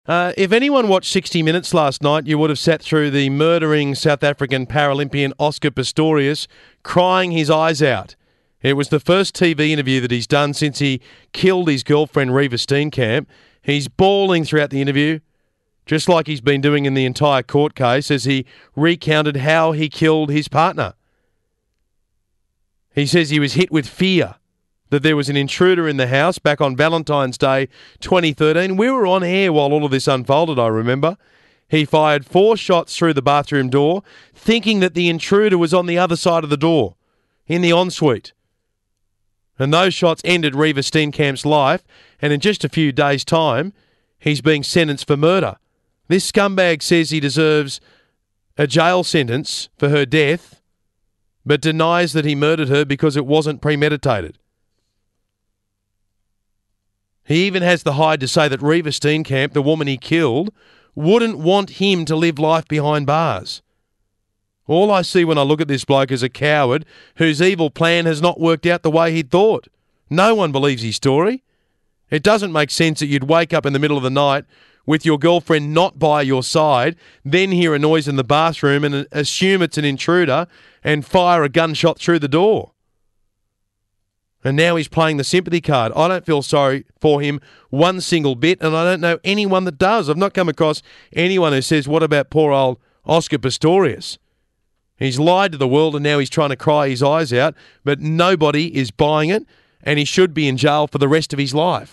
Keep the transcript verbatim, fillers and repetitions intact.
Uh, if anyone watched sixty minutes last night, you would have sat through the murdering South African Paralympian Oscar Pistorius crying his eyes out. It was the first T V interview that he's done since he killed his girlfriend, Reeva Steenkamp. He's bawling throughout the interview, just like he's been doing in the entire court case, as he recounted how he killed his partner. He says he was hit with fear that there was an intruder in the house back on Valentine's Day twenty thirteen. We were on air while all of this unfolded, I remember. He fired four shots through the bathroom door, thinking that the intruder was on the other side of the door, in the ensuite. And those shots ended Reeva Steenkamp's life, and in just a few days' time, he's being sentenced for murder. This scumbag says he deserves a jail sentence for her death, but denies that he murdered her because it wasn't premeditated. He even has the hide to say that Reeva Steenkamp, the woman he killed, wouldn't want him to live life behind bars. All I see when I look at this bloke is a coward whose evil plan has not worked out the way he'd thought. No one believes his story. It doesn't make sense that you'd wake up in the middle of the night with your girlfriend not by your side, then hear a noise in the bathroom and assume it's an intruder and fire a gunshot through the door. And now he's playing the sympathy card. I don't feel sorry for him one single bit, and I don't know anyone that does. I've not come across anyone who says, what about poor old Oscar Pistorius? He's lied to the world and now he's trying to cry his eyes out, but nobody is buying it, and he should be in jail for the rest of his life.